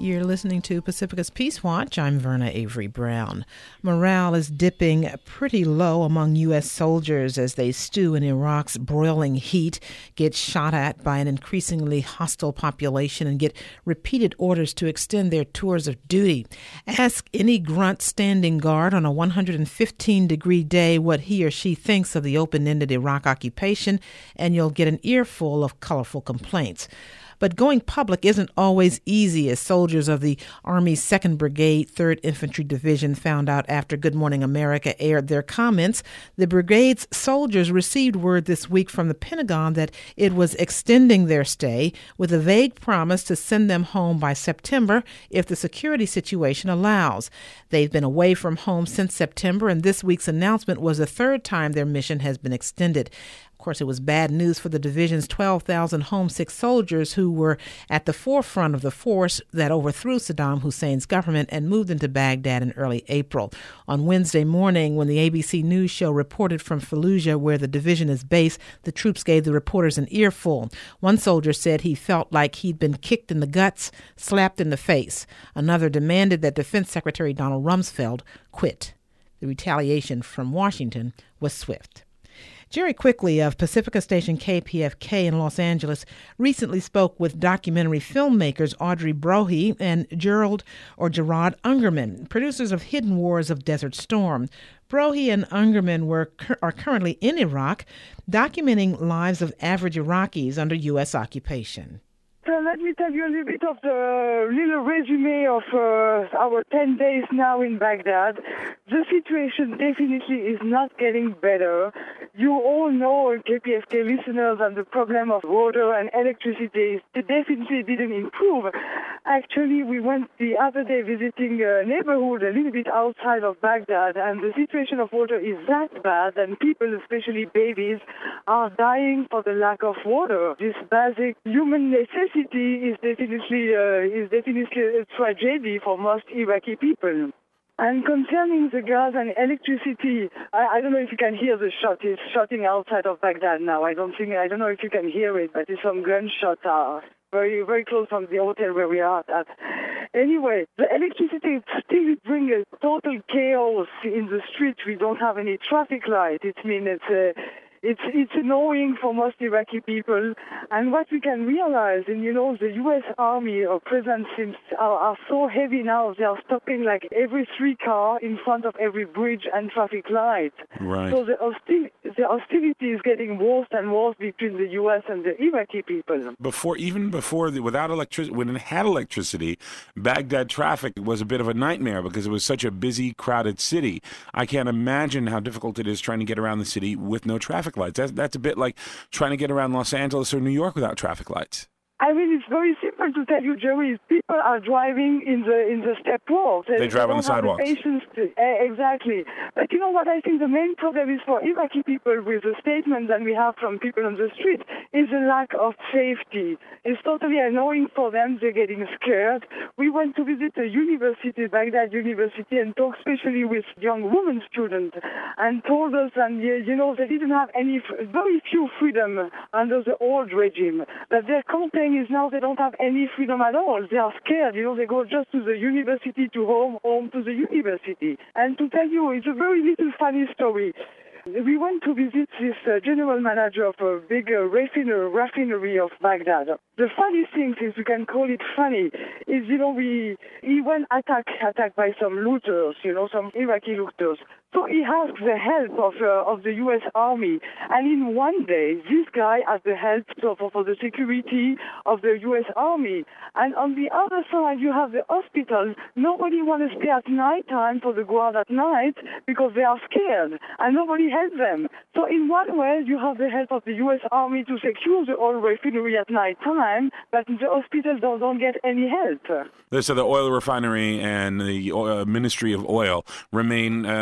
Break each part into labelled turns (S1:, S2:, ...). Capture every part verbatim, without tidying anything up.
S1: You're listening to Pacifica's Peace Watch. I'm Verna Avery Brown. Morale is dipping pretty low among U S soldiers as they stew in Iraq's broiling heat, get shot at by an increasingly hostile population, and get repeated orders to extend their tours of duty. Ask any grunt standing guard on a one hundred fifteen degree day what he or she thinks of the open-ended Iraq occupation, and you'll get an earful of colorful complaints. But going public isn't always easy, as soldiers of the Army's second Brigade, third Infantry Division found out after Good Morning America aired their comments. The brigade's soldiers received word this week from the Pentagon that it was extending their stay with a vague promise to send them home by September if the security situation allows. They've been away from home since September, and this week's announcement was the third time their mission has been extended. Of course, it was bad news for the division's twelve thousand homesick soldiers who were at the forefront of the force that overthrew Saddam Hussein's government and moved into Baghdad in early April. On Wednesday morning, when the A B C News show reported from Fallujah, where the division is based, the troops gave the reporters an earful. One soldier said he felt like he'd been kicked in the guts, slapped in the face. Another demanded that Defense Secretary Donald Rumsfeld quit. The retaliation from Washington was swift. Jerry Quickly of Pacifica station K P F K in Los Angeles recently spoke with documentary filmmakers Audrey Brohy and Gerald or Gerard Ungerman, producers of Hidden Wars of Desert Storm. Brohy and Ungerman were are currently in Iraq, documenting lives of average Iraqis under U S occupation.
S2: So let me tell you a little bit of the little resume of uh, our ten days now in Baghdad. The situation definitely is not getting better. You all know, K P F K listeners, that the problem of water and electricity definitely didn't improve. Actually, we went the other day visiting a neighborhood a little bit outside of Baghdad, and the situation of water is that bad, and people, especially babies, are dying for the lack of water. This basic human necessity is definitely uh, is definitely a tragedy for most Iraqi people. And concerning the gas and electricity, I, I don't know if you can hear the shot. It's shooting outside of Baghdad now. I don't think I don't know if you can hear it, but there's some gunshots are very very close from the hotel where we are at. Anyway, the electricity still brings a total chaos in the street. We don't have any traffic light. It means it's uh, It's it's annoying for most Iraqi people, and what we can realize, and you know, the U S Army or presence seems are, are so heavy now. They are stopping like every three car in front of every bridge and traffic light.
S3: Right.
S2: So the hostility, the hostility is getting worse and worse between the U S and the Iraqi people.
S3: Before, even before, the, without electricity, when it had electricity, Baghdad traffic was a bit of a nightmare because it was such a busy, crowded city. I can't imagine how difficult it is trying to get around the city with no traffic lights. That's, that's a bit like trying to get around Los Angeles or New York without traffic lights.
S2: I mean, it's very simple to tell you, Jerry. People are driving in the in the step walks.
S3: They, they drive on the sidewalks.
S2: The patience to, uh, exactly. But you know what? I think the main problem is for Iraqi people with the statement that we have from people on the street is the lack of safety. It's totally annoying for them. They're getting scared. We went to visit a university, Baghdad University, and talked especially with young women students, and told us that you know they didn't have any, very few freedom under the old regime. That their complaint is now they don't have any freedom at all. They are scared. You know, they go just to the university, to home, home to the university. And to tell you, it's a very little funny story. We went to visit this uh, general manager of a big uh, raffinery, raffinery of Baghdad. The funny thing, if we can call it funny, is, you know, we he went attacked attacked by some looters, you know, some Iraqi looters. So he asked the help of uh, of the U S Army. And in one day, this guy has the help for, for the security of the U S Army. And on the other side, you have the hospitals. Nobody wants to stay at night time for the guard at night because they are scared. And nobody helps them. So in one way, you have the help of the U S Army to secure the oil refinery at night time, but the hospitals don't, don't get any help.
S3: So the oil refinery and the oil, Ministry of Oil remain uh, the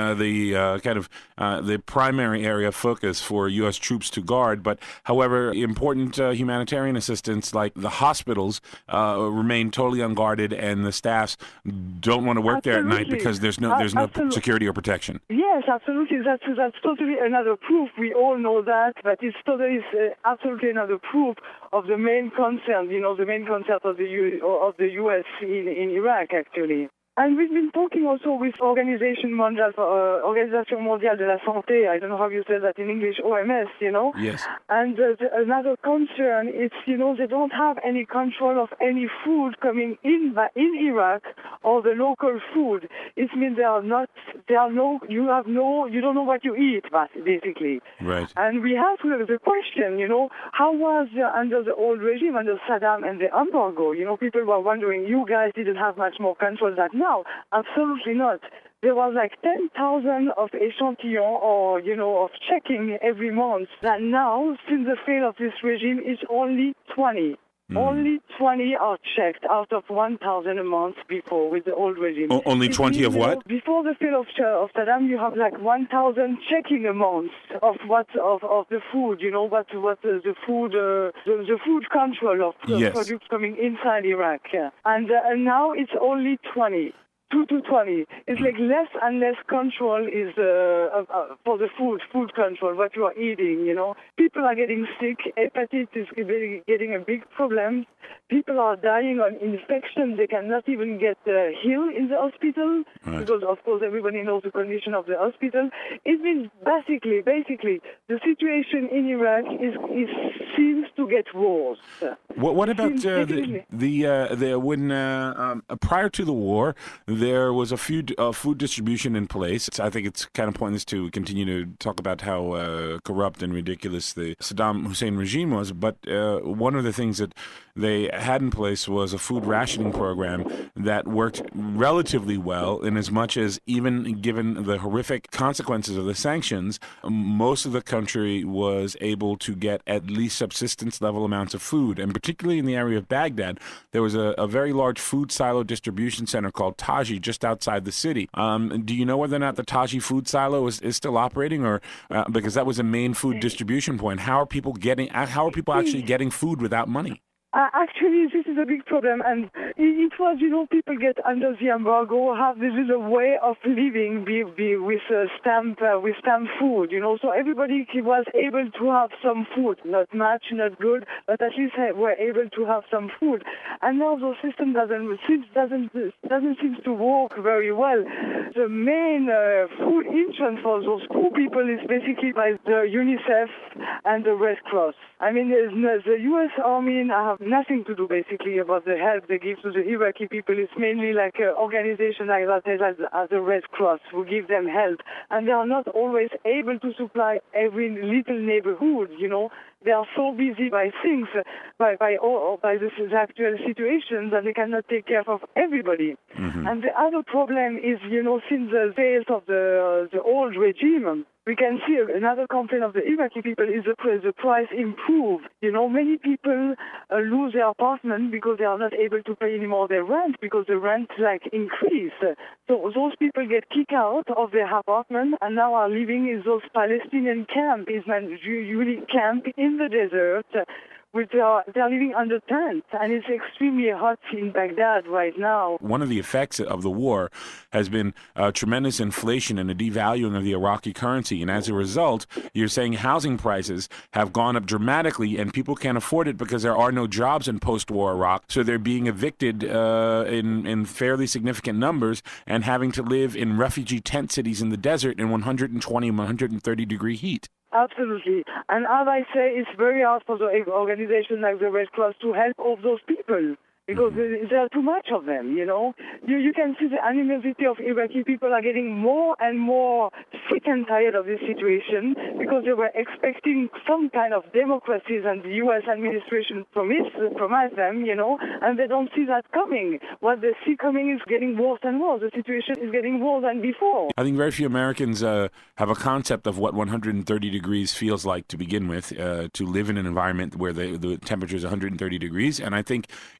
S3: the uh, kind of uh, the primary area of focus for U S troops to guard. But, however, important uh, humanitarian assistance like the hospitals uh, remain totally unguarded, and the staffs don't want to work
S2: Absolutely.
S3: there at night because there's no there's no
S2: Absolutely.
S3: security or protection.
S2: Yes, absolutely. That's that's totally another proof. We all know that, but it's totally uh, absolutely another proof of the main concern. You know, the main concern of the U, of the U S in in Iraq, actually. And we've been talking also with Organisation Mondiale, uh, Organisation Mondiale de la Santé. I don't know how you say that in English, O M S, you know.
S3: Yes.
S2: And uh, the, another concern is, you know, they don't have any control of any food coming in in Iraq or the local food. It means there are not, there are no, you have no, you don't know what you eat, basically.
S3: Right.
S2: And we have the question, you know, how was uh, under the old regime, under Saddam and the embargo? You know, people were wondering, you guys didn't have much more control than now. Absolutely not. There was like ten thousand of echantillons or, you know, of checking every month. That now, since the fail of this regime, is only twenty. Mm. Only twenty are checked out of one thousand a month before with the old regime.
S3: O- only twenty of what?
S2: Know, before the fail of, of Saddam, you have like one thousand checking a month of what of, of the food, you know, what what uh, the food uh, the, the food control of uh,
S3: yes.
S2: products coming inside Iraq. Yeah. And, uh, and now it's only twenty. two to twenty. It's like less and less control is uh, uh, for the food, food control, what you are eating, you know. People are getting sick. Hepatitis is getting a big problem. People are dying on infection. They cannot even get uh, healed in the hospital right. because, of course, everybody knows the condition of the hospital. It means basically, basically, the situation in Iraq is, is seems to get worse.
S3: What, what about uh, the the, uh, the when uh, um, prior to the war? There was a few uh, food distribution in place. I think it's kind of pointless to continue to talk about how uh, corrupt and ridiculous the Saddam Hussein regime was, but uh, one of the things that they had in place was a food rationing program that worked relatively well, in as much as even given the horrific consequences of the sanctions, most of the country was able to get at least subsistence level amounts of food. And particularly in the area of Baghdad, there was a, a very large food silo distribution center called Taji just outside the city. Um, do you know whether or not the Taji food silo is, is still operating, or uh, because that was a main food distribution point? How are people getting? How are people actually getting food without money?
S2: Uh, actually, this is a big problem, and it was, you know, people get under the embargo, have this is a way of living be, be with uh, stamp uh, with stamp food, you know. So everybody was able to have some food, not much, not good, but at least uh, were able to have some food. And now the system doesn't doesn't doesn't seem to work very well. The main uh, food entrance for those poor people is basically by the UNICEF and the Red Cross. I mean, the U S Army have nothing to do basically about the help they give to the Iraqi people. It's mainly like an organization like that as, as the Red Cross who give them help, and they are not always able to supply every little neighborhood, you know. They are so busy by things, by by or by the actual situation, that they cannot take care of everybody. Mm-hmm. And the other problem is, you know, since the failed of the uh, the old regime, we can see another complaint of the Iraqi people is the price, the price improve. You know, many people uh, lose their apartment because they are not able to pay anymore their rent because the rent like increase. So those people get kicked out of their apartment and now are living in those Palestinian camps, usually camp in the desert. Which are, they're living under tents, and it's extremely hot in Baghdad right now.
S3: One of the effects of the war has been uh, tremendous inflation and a devaluing of the Iraqi currency, and as a result, you're saying housing prices have gone up dramatically, and people can't afford it because there are no jobs in post-war Iraq, so they're being evicted uh, in, in fairly significant numbers and having to live in refugee tent cities in the desert in one hundred twenty, one hundred thirty degree heat.
S2: Absolutely. And as I say, it's very hard for the organization like the Red Cross to help all those people because mm-hmm. there are too much of them, you know. You you can see the animosity of Iraqi people are getting more and more sick and tired of this situation because they were expecting some kind of democracies and the U S administration promised, promised them, you know, and they don't see that coming. What they see coming is getting worse and worse. The situation is getting worse than before.
S3: I think very few Americans uh, have a concept of what one hundred thirty degrees feels like to begin with, uh, to live in an environment where the, the temperature is one hundred thirty degrees, and I think even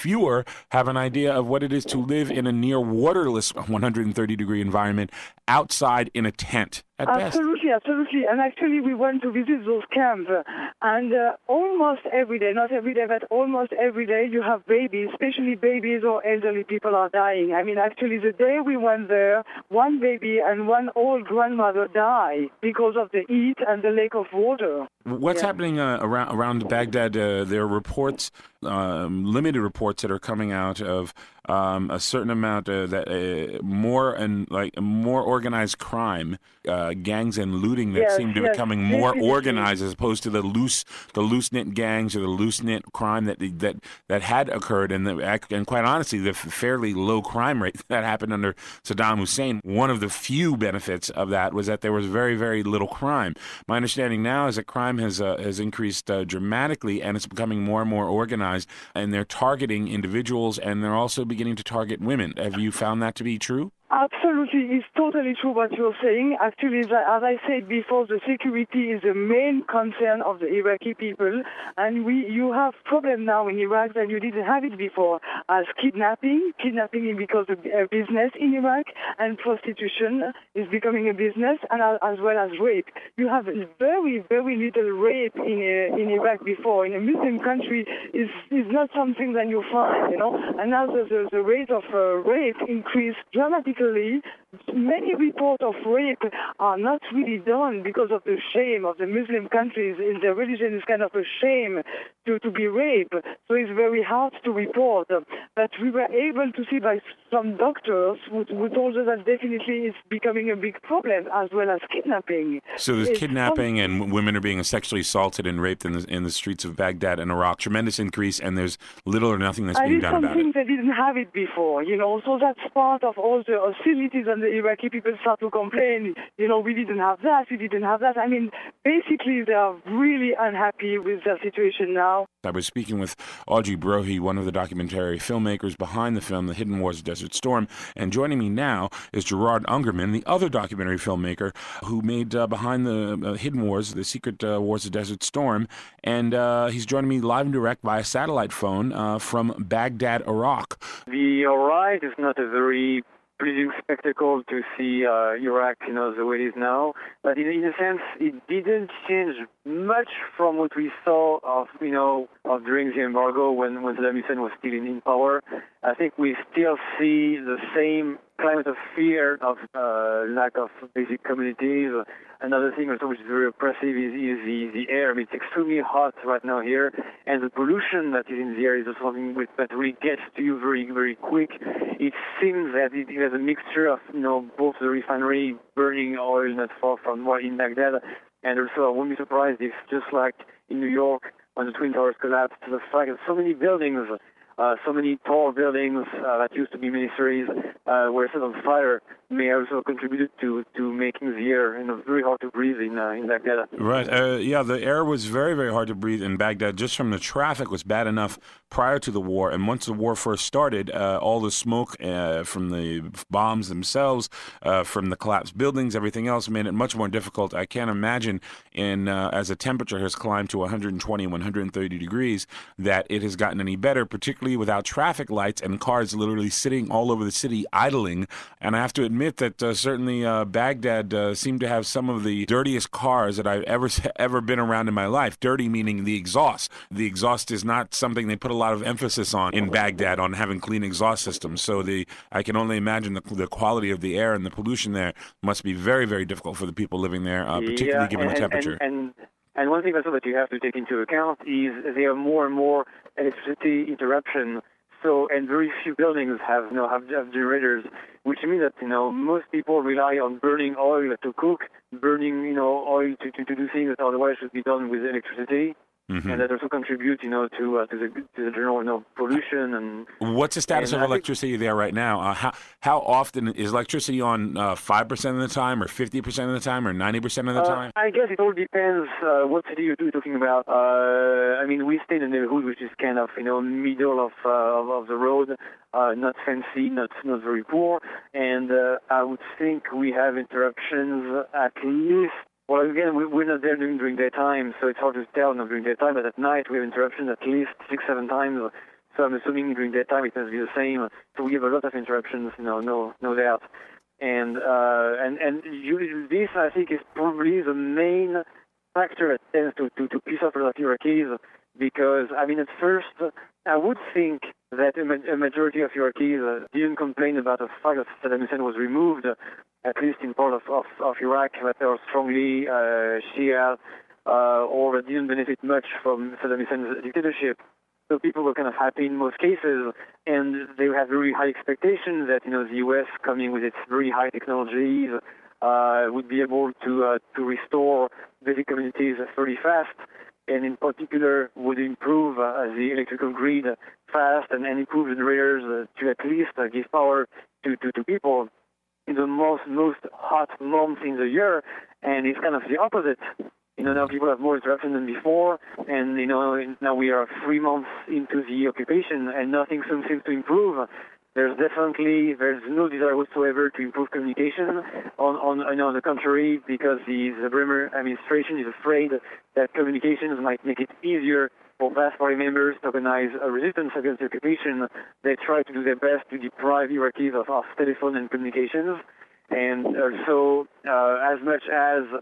S3: fewer have an idea of what it is to live in a near waterless one hundred thirty degree environment outside in a tent at best.
S2: Absolutely, absolutely. And actually, we went to visit those camps, uh, and uh, almost every day, not every day, but almost every day, you have babies, especially babies or elderly people are dying. I mean, actually, the day we went there, one baby and one old grandmother died because of the heat and the lack of water.
S3: What's
S2: Yeah.
S3: happening uh, around around Baghdad? Uh, there are reports, um, limited reports that are coming out of um, a certain amount uh, that uh, more and like more organized crime, uh, gangs and looting that
S2: Yes,
S3: seem to be
S2: yes,
S3: becoming more
S2: definitely.
S3: organized as opposed to the loose the loose knit gangs or the loose knit crime that that that had occurred, and the, and quite honestly, the fairly low crime rate that happened under Saddam Hussein. One of the few benefits of that was that there was very very little crime. My understanding now is that crime has uh, has increased uh, dramatically, and it's becoming more and more organized, and they're targeting individuals, and they're also beginning to target women. Have you found that to be true?
S2: Absolutely, it's totally true what you're saying. Actually, the- as I said before, the security is the main concern of the Iraqi people, and we you have problem now in Iraq that you didn't have it before, as kidnapping. Kidnapping is because of a business in Iraq, and prostitution is becoming a business, and as as well as rape. You have very, very little rape in uh, in Iraq before. In a Muslim country, is is not something that you find, you know. And now the the, the rate of uh, rape increased dramatically. Many reports of rape are not really done because of the shame of the Muslim countries. In their religion, is kind of a shame to, to be raped. So it's very hard to report. But we were able to see by some doctors who, who told us that definitely it's becoming a big problem, as well as kidnapping.
S3: So there's
S2: It's
S3: kidnapping, and women are being sexually assaulted and raped in the, in the streets of Baghdad and Iraq. Tremendous increase, and there's little or nothing that's
S2: And
S3: being
S2: it's
S3: done about
S2: something
S3: it.
S2: they didn't have it before, you know. So that's part of all the hostilities, and the Iraqi people start to complain, you know, we didn't have that, we didn't have that. I mean, basically, they are really unhappy with their situation now.
S3: I was speaking with Audrey Brohy, one of the documentary filmmakers behind the film The Hidden Wars of Desert Storm, and joining me now is Gerard Ungerman, the other documentary filmmaker who made uh, Behind the uh, Hidden Wars, The Secret uh, Wars of Desert Storm, and uh, he's joining me live and direct via satellite phone uh, from Baghdad, Iraq.
S4: The ride is not a very pleasing spectacle to see uh, Iraq, you know, the way it is now. But in, in a sense, it didn't change much from what we saw of, you know, of during the embargo when, when Saddam Hussein was still in, in power. I think we still see the same climate of fear, of uh, lack of basic communities. Another thing also which is very oppressive is, is the, the air. I mean, it's extremely hot right now here, and the pollution that is in the air is also something which, that really gets to you very, very quick. It seems that it has a mixture of, you know, both the refinery burning oil not far from what in Baghdad, and also I wouldn't be surprised if, just like in New York, when the Twin Towers collapsed, the fact that so many buildings, uh, so many tall buildings uh, that used to be ministries uh, were set on fire may also contribute to, to making the air, you know, very hard to breathe in uh, in Baghdad.
S3: Right. Uh, yeah, the air was very, very hard to breathe in Baghdad. Just from the traffic was bad enough prior to the war. And once the war first started, uh, all the smoke uh, from the bombs themselves, uh, from the collapsed buildings, everything else made it much more difficult. I can't imagine in uh, as the temperature has climbed to one hundred twenty, one hundred thirty degrees, that it has gotten any better, particularly without traffic lights and cars literally sitting all over the city idling. And I have to admit that uh, certainly uh, Baghdad uh, seemed to have some of the dirtiest cars that I've ever ever been around in my life. Dirty meaning the exhaust. The exhaust is not something they put a lot of emphasis on in Baghdad, on having clean exhaust systems. So the I can only imagine the, the quality of the air and the pollution there must be very, very difficult for the people living there, uh, particularly
S4: yeah,
S3: given
S4: and,
S3: the temperature.
S4: And, and, and one thing also that you have to take into account is there are more and more electricity interruption. So, and very few buildings have, you know, have, have generators, which means that, you know, most people rely on burning oil to cook, burning, you know, oil to, to, to do things that otherwise should be done with electricity. Mm-hmm. And that also contributes, you know, to uh, to the to the general, you know, pollution and.
S3: What's the status of electricity there right now? Uh, how how often is electricity on? Uh, five percent of the time, or fifty percent of the time, or ninety percent of the time?
S4: Uh, I guess it all depends uh, what city you're talking about. Uh, I mean, we stay in a neighborhood which is kind of, you know, middle of uh, of, of the road, uh, not fancy, not not very poor, and uh, I would think we have interruptions at least. Well, again, we're not there during, during daytime, so it's hard to tell not during daytime, but at night we have interruptions at least six, seven times. So I'm assuming during that time it must be the same. So we have a lot of interruptions, you know, no, no doubt. And uh, and and you, this, I think, is probably the main factor that tends to, to, to piss off a lot of Iraqis, because, I mean, at first, I would think that a, ma- a majority of Iraqis uh, didn't complain about the fact that Saddam Hussein was removed, uh, at least in part of, of, of Iraq, that they were strongly uh, Shia, uh, or didn't benefit much from Saddam Hussein's dictatorship. So people were kind of happy in most cases, and they had very high expectations that, you know, the U S coming with its very high technologies uh, would be able to uh, to restore basic communities fairly fast, and in particular would improve uh, the electrical grid fast and, and improve generators uh, to at least uh, give power to, to, to people in the most most hot months in the year, and it's kind of the opposite. You know, now people have more interruption than before, and, you know, now we are three months into the occupation, and nothing seems to improve. There's definitely, there's no desire whatsoever to improve communication. On, on, you know, on the contrary, because the, the Bremer administration is afraid that communications might make it easier for Ba'ath Party members to organize a resistance against the occupation. They try to do their best to deprive Iraqis of, of telephone and communications. And also, uh, as much as uh,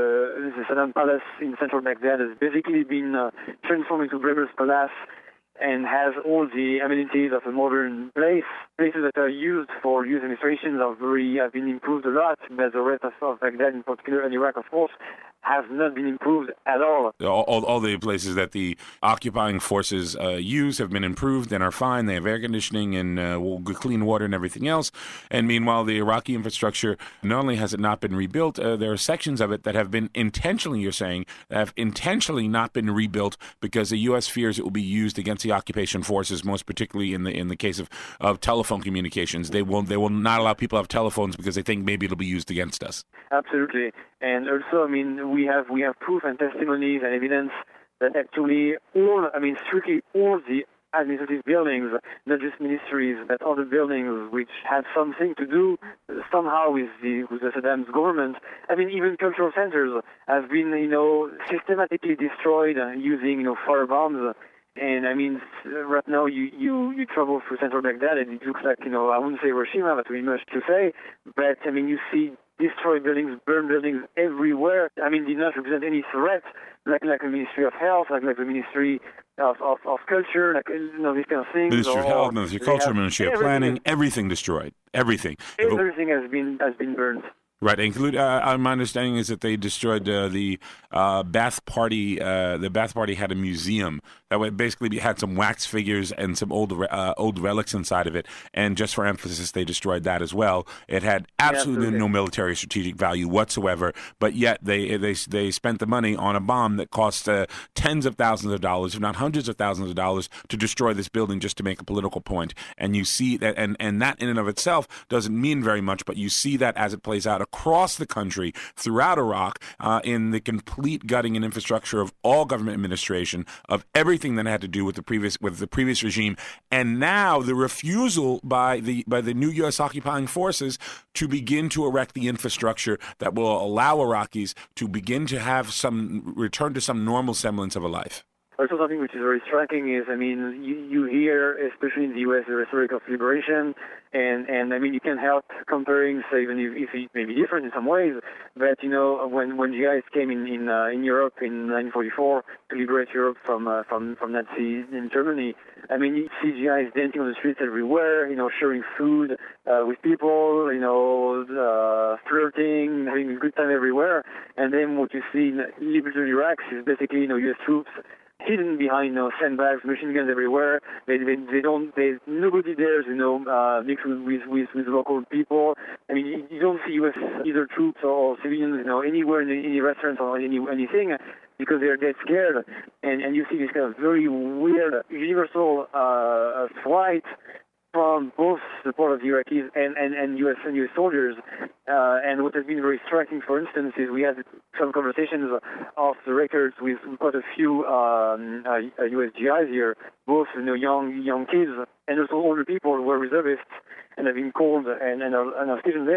S4: the Saddam Palace in central Baghdad has basically been uh, transformed into Bremer's Palace and has all the amenities of a modern place, places that are used for youth demonstrations are very, have been improved a lot, but the rest of, of Baghdad in particular, and Iraq, of course, has not been improved at all.
S3: All, all, all the places that the occupying forces uh, use have been improved and are fine. They have air conditioning and uh, clean water and everything else. And meanwhile, the Iraqi infrastructure, not only has it not been rebuilt, uh, there are sections of it that have been intentionally, you're saying, have intentionally not been rebuilt because the U S fears it will be used against the occupation forces, most particularly in the in the case of, of telephone communications. They will, they will not allow people to have telephones because they think maybe it'll be used against us.
S4: Absolutely. And also, I mean, we have we have proof and testimonies and evidence that actually all, I mean, strictly all the administrative buildings, not just ministries, but other buildings which had something to do somehow with the with the Saddam's government. I mean, even cultural centers have been, you know, systematically destroyed using, you know, fire bombs. And I mean, right now you, you, you travel through central Baghdad and it looks like, you know, I wouldn't say Hiroshima, but we much to say, but I mean, you see destroyed buildings, burned buildings everywhere. I mean, did not represent any threat, like like the Ministry of Health, like like the Ministry of, of, of Culture, like, you know, these kind of things.
S3: Ministry of Health, Ministry of Culture, Ministry of Planning, everything destroyed. Everything.
S4: Everything has been has been burned.
S3: Right, include. Uh, my understanding is that they destroyed uh, the uh, Ba'ath Party. Uh, the Ba'ath Party had a museum that would basically had some wax figures and some old uh, old relics inside of it. And just for emphasis, they destroyed that as well. It had absolutely, absolutely. no military strategic value whatsoever. But yet they they they spent the money on a bomb that cost uh, tens of thousands of dollars, if not hundreds of thousands of dollars, to destroy this building just to make a political point. And you see that, and and that in and of itself doesn't mean very much. But you see that as it plays out across the country, throughout Iraq, uh, in the complete gutting and infrastructure of all government administration, of everything that had to do with the previous with the previous regime, and now the refusal by the by the new U S occupying forces to begin to erect the infrastructure that will allow Iraqis to begin to have some return to some normal semblance of a life.
S4: Also, something which is very striking is, I mean, you, you hear, especially in the U S, the rhetoric of liberation, and, and I mean, you can't help comparing, say, even if, if it may be different in some ways, but, you know, when, when G Is came in in, uh, in Europe in nineteen forty-four to liberate Europe from uh, from, from Nazi in Germany, I mean, you see G Is dancing on the streets everywhere, you know, sharing food uh, with people, you know, uh, flirting, having a good time everywhere, and then what you see in liberation Iraq is basically, you know, U S troops hidden behind, you know, sandbags, machine guns everywhere. They, they, they don't, they, nobody dares, you know, uh, mix with, with, with, with local people. I mean, you, you don't see U S either troops or civilians, you know, anywhere in any restaurants or any anything, because they're dead scared. And, and you see this kind of very weird, universal uh, flight from both the part of the Iraqis and, and, and U S and U S soldiers. Uh, and what has been very striking, for instance, is we had some conversations off the records with quite a few um, uh, U S G Is here, both, you know, young young kids and also older people who were reservists and have been called and, and, are, and are stationed there.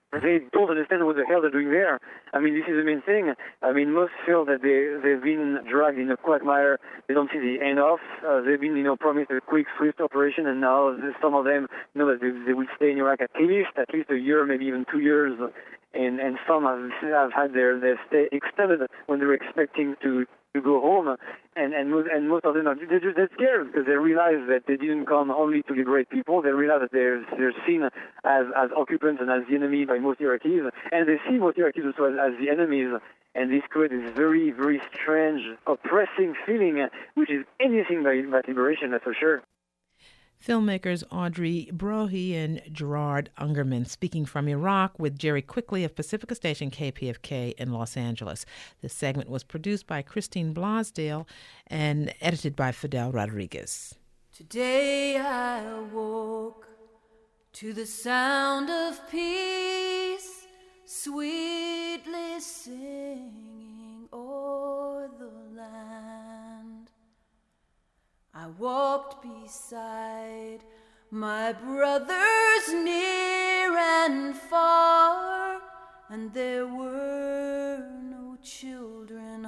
S4: they don't understand what the hell they're doing there. I mean, this is the main thing. I mean, most feel that they, they've been dragged in a quagmire they don't see the end of. Uh, they've been, you know, promised a quick, swift operation, and now some of them know that they, they will stay in Iraq at least, at least a year, maybe even two years. And, and some have, have had their, their stay extended when they were expecting to to go home, and and most, and most of them are they're just they're scared because they realize that they didn't come only to liberate people. They realize that they're they're seen as as occupants and as the enemy by most Iraqis, and they see most Iraqis also as, as the enemies. And this creates this very very strange, oppressing feeling, which is anything but, but liberation, that's for sure.
S1: Filmmakers Audrey Brohy and Gerard Ungerman speaking from Iraq with Jerry Quickly of Pacifica Station K P F K in Los Angeles. This segment was produced by Christine Blasdale and edited by Fidel Rodriguez.
S5: Today I awoke to the sound of peace, sweetly singing o'er the land. I walked beside my brothers near and far, and there were no children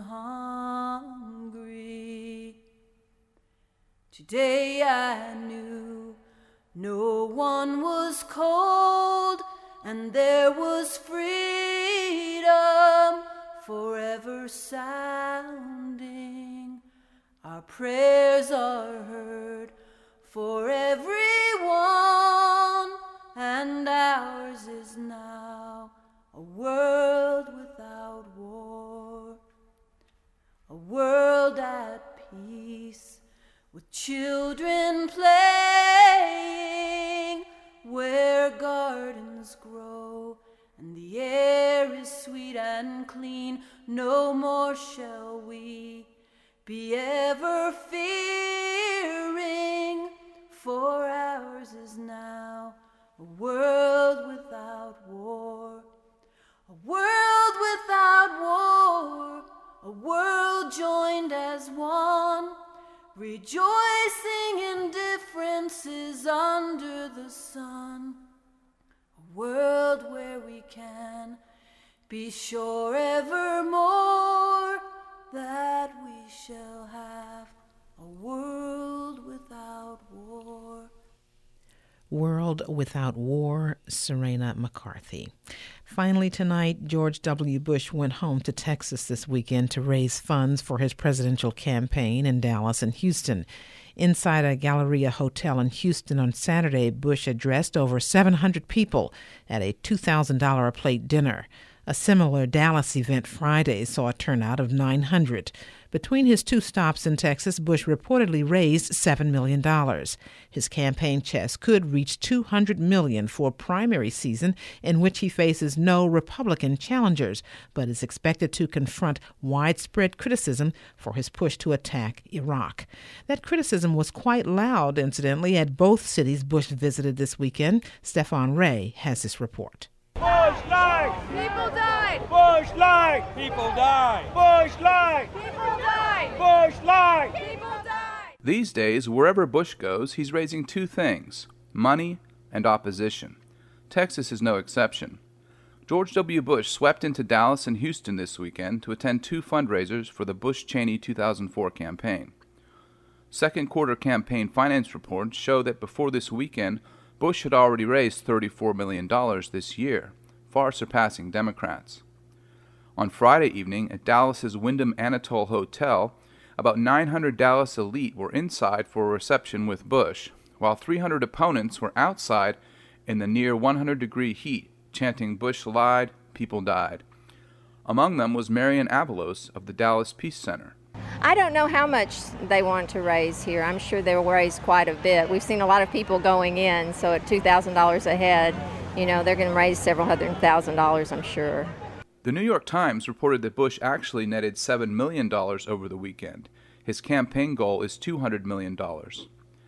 S5: hungry. Today I knew no one was cold, and there was freedom forever sounding. Our prayers are heard for everyone, and ours is now a world without war, a world at peace with children playing, where gardens grow and the air is sweet and clean. No more shall we be ever fearing, for ours is now a world without war, a world without war, a world joined as one, rejoicing in differences under the sun, a world where we can be sure evermore that we shall have a world without war.
S1: World Without War, Serena McCarthy. Finally tonight, George W. Bush went home to Texas this weekend to raise funds for his presidential campaign in Dallas and Houston. Inside a Galleria hotel in Houston on Saturday, Bush addressed over seven hundred people at a two thousand dollars a plate dinner. A similar Dallas event Friday saw a turnout of nine hundred. Between his two stops in Texas, Bush reportedly raised seven million dollars. His campaign chest could reach two hundred million dollars for a primary season in which he faces no Republican challengers, but is expected to confront widespread criticism for his push to attack Iraq. That criticism was quite loud, incidentally, at both cities Bush visited this weekend. Stefan Ray has this report.
S6: Bush lied!
S5: People died!
S6: Bush lied! People died! Bush lied!
S5: People died!
S6: Bush lied!
S5: People died!
S7: These days, wherever Bush goes, he's raising two things: money and opposition. Texas is no exception. George W. Bush swept into Dallas and Houston this weekend to attend two fundraisers for the Bush-Cheney two thousand four campaign. Second quarter campaign finance reports show that before this weekend, Bush had already raised thirty-four million dollars this year, far surpassing Democrats. On Friday evening at Dallas's Wyndham Anatole Hotel, about nine hundred Dallas elite were inside for a reception with Bush, while three hundred opponents were outside in the near one hundred degree heat, chanting "Bush lied, people died." Among them was Marian Avalos of the Dallas Peace Center.
S8: I don't know how much they want to raise here. I'm sure they'll raise quite a bit. We've seen a lot of people going in, so at two thousand dollars a head, you know, they're going to raise several hundred thousand dollars, I'm sure.
S7: The New York Times reported that Bush actually netted seven million dollars over the weekend. His campaign goal is two hundred million dollars.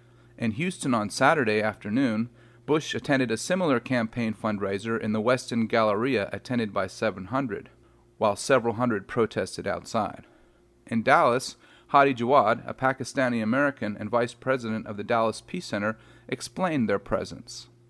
S7: In Houston on Saturday afternoon, Bush attended a similar campaign fundraiser in the Westin Galleria attended by seven hundred, while several hundred protested outside. In Dallas, Hadi Jawad, a Pakistani-American and vice president of the Dallas Peace Center, explained their presence.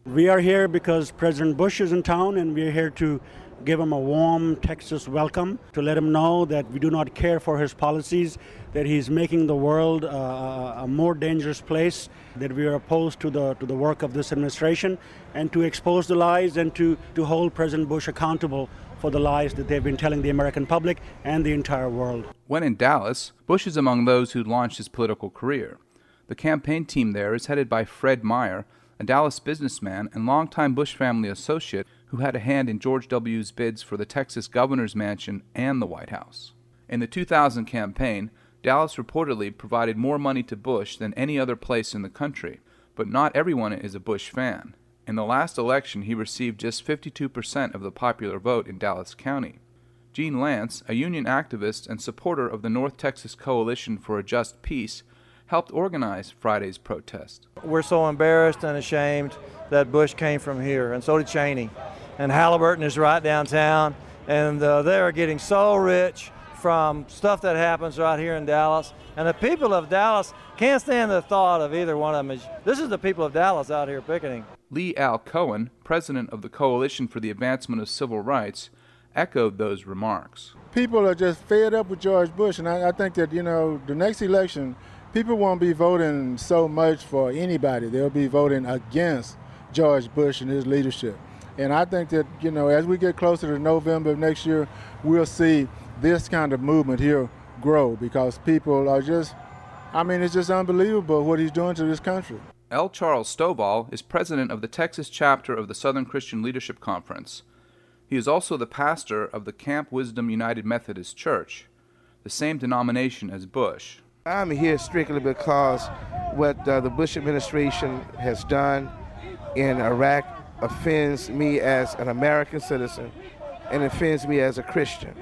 S9: We are here because President Bush is in town, and we are here to give him a warm Texas welcome, to let him know that we do not care for his policies, that he's making the world uh, a more dangerous place, that we are opposed to the to the work of this administration, and to expose the lies and to, to hold President Bush accountable for the lies that they've been telling the American public and the entire world.
S7: When in Dallas, Bush is among those who launched his political career. The campaign team there is headed by Fred Meyer, a Dallas businessman and longtime Bush family associate who had a hand in George W.'s bids for the Texas governor's mansion and the White House. In the two thousand campaign, Dallas reportedly provided more money to Bush than any other place in the country, but not everyone is a Bush fan. In the last election, he received just fifty-two percent of the popular vote in Dallas County. Gene Lance, a union activist and supporter of the North Texas Coalition for a Just Peace, helped organize Friday's protest.
S6: We're so embarrassed and ashamed that Bush came from here, and so did Cheney. And Halliburton is right downtown, and uh, they are getting so rich from stuff that happens right here in Dallas. And the people of Dallas can't stand the thought of either one of them. This is the people of Dallas out here picketing.
S7: Lee Al Cohen, president of the Coalition for the Advancement of Civil Rights, echoed those remarks.
S10: People are just fed up with George Bush, and I, I think that, you know, the next election, people won't be voting so much for anybody. They'll be voting against George Bush and his leadership. And I think that, you know, as we get closer to November of next year, we'll see this kind of movement here grow, because people are just, I mean, it's just unbelievable what he's doing to this country.
S7: L. Charles Stovall is president of the Texas chapter of the Southern Christian Leadership Conference. He is also the pastor of the Camp Wisdom United Methodist Church, the same denomination as Bush.
S11: I'm here strictly because what uh, the Bush administration has done in Iraq offends me as an American citizen and offends me as a Christian,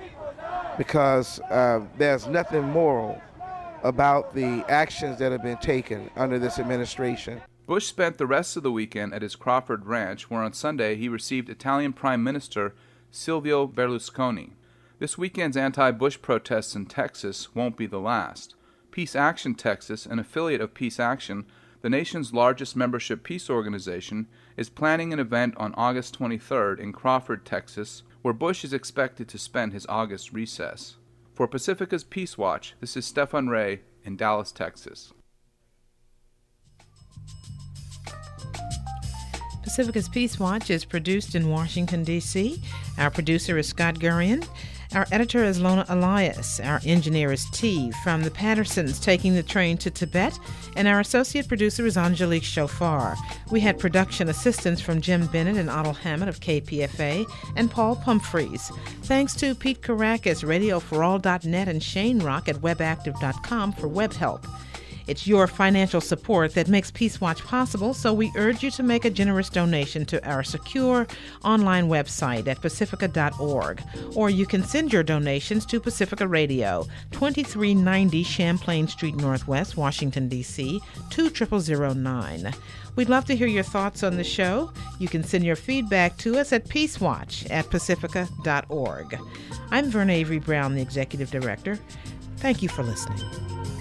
S11: because uh, there's nothing moral about the actions that have been taken under this administration.
S7: Bush spent the rest of the weekend at his Crawford Ranch, where on Sunday he received Italian Prime Minister Silvio Berlusconi. This weekend's anti-Bush protests in Texas won't be the last. Peace Action Texas, an affiliate of Peace Action, the nation's largest membership peace organization, is planning an event on August twenty-third in Crawford, Texas, where Bush is expected to spend his August recess. For Pacifica's Peace Watch, this is Stefan Ray in Dallas, Texas.
S1: Pacifica's Peace Watch is produced in Washington, D C Our producer is Scott Gurian. Our editor is Lona Elias. Our engineer is T from the Pattersons taking the train to Tibet. And our associate producer is Angelique Chauffard. We had production assistance from Jim Bennett and Otto Hammond of K P F A and Paul Humphreys. Thanks to Pete Caracas, radio for all dot net, and Shane Rock at webactive dot com for web help. It's your financial support that makes Peace Watch possible, so we urge you to make a generous donation to our secure online website at pacifica dot org. Or you can send your donations to Pacifica Radio, twenty-three ninety Champlain Street Northwest, Washington, D C two zero zero zero nine. We'd love to hear your thoughts on the show. You can send your feedback to us at peacewatch at pacifica dot org. I'm Verna Avery Brown, the Executive Director. Thank you for listening.